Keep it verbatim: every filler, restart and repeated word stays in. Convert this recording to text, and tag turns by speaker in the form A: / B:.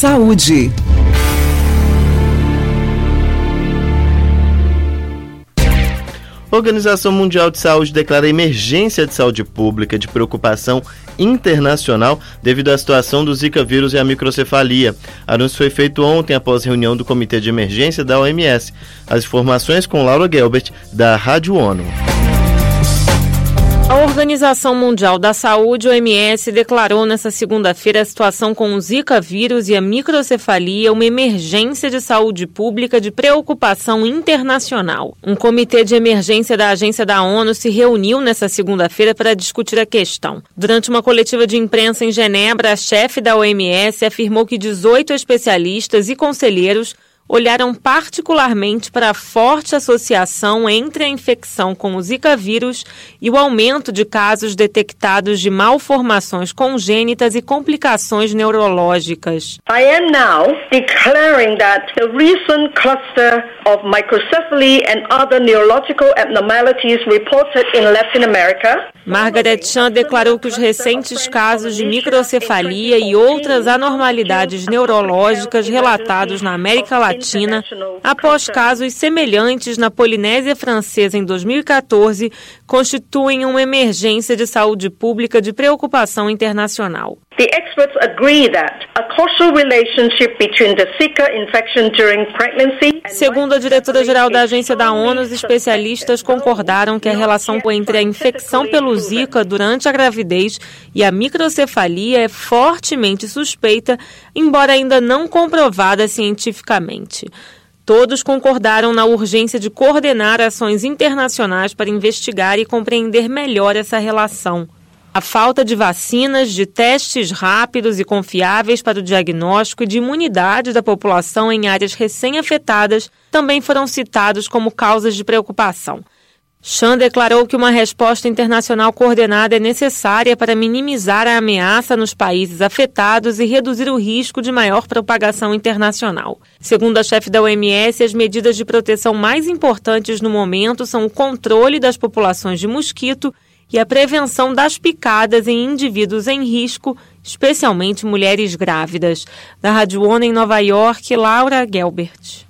A: Saúde.
B: A Organização Mundial de Saúde declara emergência de saúde pública de preocupação internacional devido à situação do Zika vírus e à microcefalia. Anúncio foi feito ontem após reunião do Comitê de Emergência da O M S. As informações com Laura Gelbert, da Rádio ONU.
C: A Organização Mundial da Saúde, O M S, declarou nesta segunda-feira a situação com o Zika vírus e a microcefalia uma emergência de saúde pública de preocupação internacional. Um comitê de emergência da Agência da ONU se reuniu nesta segunda-feira para discutir a questão. Durante uma coletiva de imprensa em Genebra, a chefe da O M S afirmou que dezoito especialistas e conselheiros olharam particularmente para a forte associação entre a infecção com o Zika vírus e o aumento de casos detectados de malformações congênitas e complicações neurológicas.
D: I am now declaring that the recent cluster of microcephaly and other neurological abnormalities reported in Latin America.
C: Margaret Chan declarou que os recentes casos de microcefalia e outras anormalidades neurológicas relatados na América Latina, após casos semelhantes na Polinésia Francesa em dois mil e quatorze, constituem uma emergência de saúde pública de preocupação internacional.
D: The experts agree that a causal relationship between the Zika infection during pregnancy.
C: Segundo a diretora-geral da Agência da ONU, os especialistas concordaram que a relação entre a infecção pelo Zika durante a gravidez e a microcefalia é fortemente suspeita, embora ainda não comprovada cientificamente. Todos concordaram na urgência de coordenar ações internacionais para investigar e compreender melhor essa relação. A falta de vacinas, de testes rápidos e confiáveis para o diagnóstico e de imunidade da população em áreas recém-afetadas também foram citados como causas de preocupação. Chan declarou que uma resposta internacional coordenada é necessária para minimizar a ameaça nos países afetados e reduzir o risco de maior propagação internacional. Segundo a chefe da O M S, as medidas de proteção mais importantes no momento são o controle das populações de mosquito e a prevenção das picadas em indivíduos em risco, especialmente mulheres grávidas. Da Rádio ONU em Nova York, Laura Gelbert.